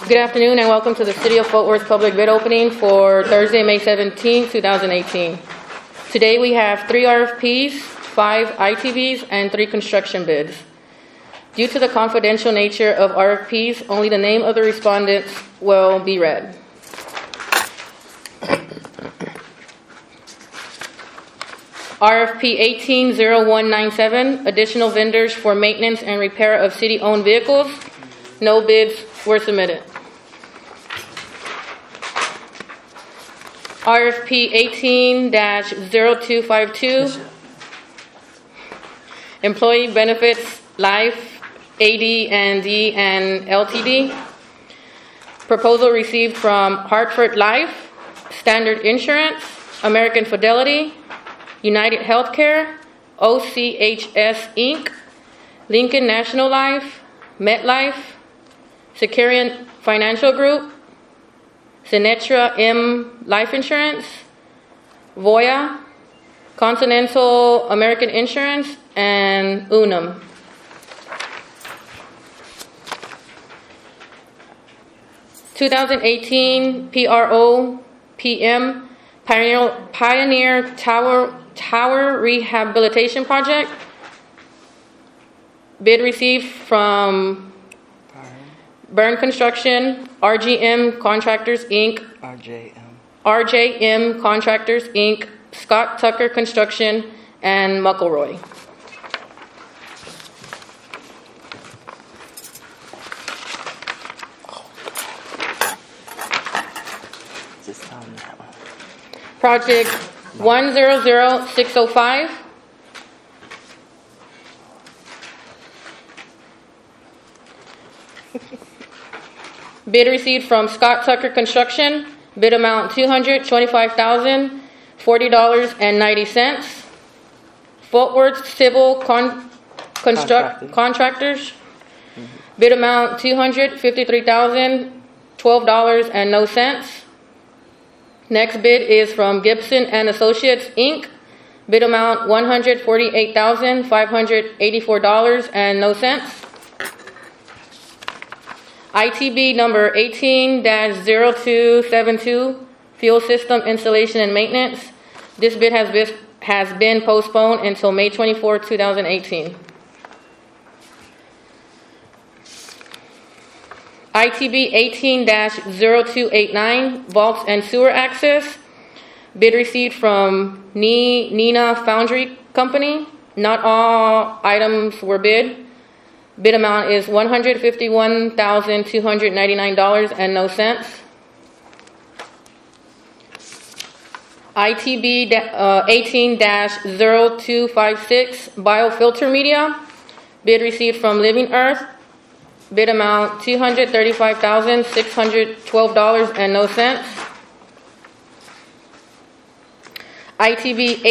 Good afternoon and welcome to the City of Fort Worth public bid opening for Thursday, May 17, 2018. Today we have 3 RFPs, 5 ITBs, and 3 construction bids. Due to the confidential nature of RFPs, only the name of the respondents will be read. RFP 180197, additional vendors for maintenance and repair of city-owned vehicles. No bids were submitted. RFP 18-0252, Employee Benefits Life, AD&D and LTD. Proposal received from Hartford Life, Standard Insurance, American Fidelity, United Healthcare, OCHS Inc., Lincoln National Life, MetLife, Securian Financial Group, Synetra M Life Insurance, Voya, Continental American Insurance, and Unum. (2018) PRO PM Pioneer Tower Rehabilitation Project. Bid received from Byrne Construction, RGM Contractors Inc., RJM Contractors Inc., Scott Tucker Construction, and McElroy. Project 100605. Bid received from Scott Tucker Construction. Bid amount $225,040.90. Fort Worth Civil Contractors. Bid amount $253,012.00. Next bid is from Gibson and Associates Inc. Bid amount $148,584.00. ITB number 18-0272, Fuel System Installation and Maintenance. This bid has been postponed until May 24, 2018. ITB 18-0289, Vaults and Sewer Access. Bid received from Nina Foundry Company. Not all items were bid. Bid amount is $151,299.00. ITB 18-0256, Biofilter Media. Bid received from Living Earth. Bid amount $235,612.00. ITB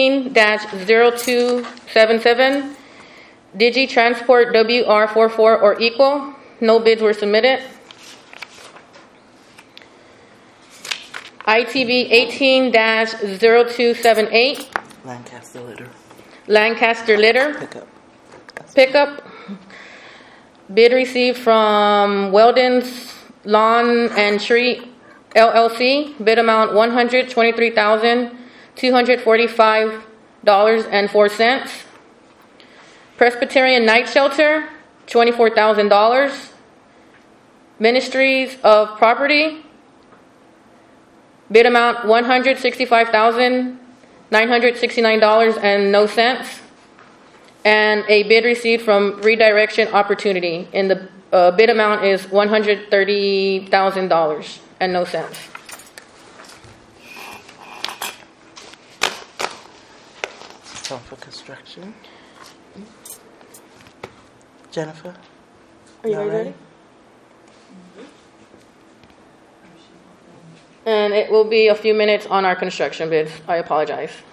18-0277, Digi Transport WR44 or equal. No bids were submitted. ITB 18-0278, Lancaster Litter. Pickup. Bid received from Weldon's Lawn and Tree LLC. Bid amount $123,245.04. Presbyterian Night Shelter, $24,000. Ministries of Property. Bid amount $165,969.00. And a bid received from Redirection Opportunity. And the bid amount is $130,000.00. So for construction. Jennifer? Are you guys ready? And it will be a few minutes on our construction bids. I apologize.